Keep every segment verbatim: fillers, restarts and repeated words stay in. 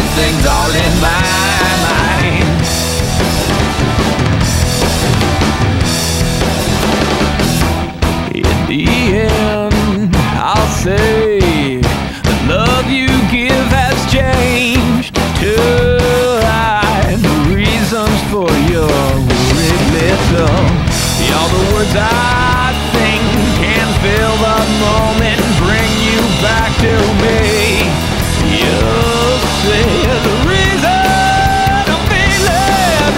everything's all in my mind. In the end, I'll say the love you give has changed to hide the reasons for your regret. All the words I think can fill the moment, bring you back to me. You say the reason I'm feeling,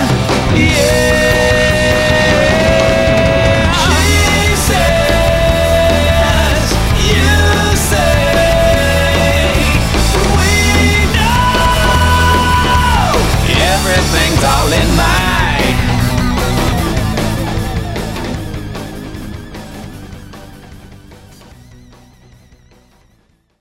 yeah. She says, you say, we know everything's all in my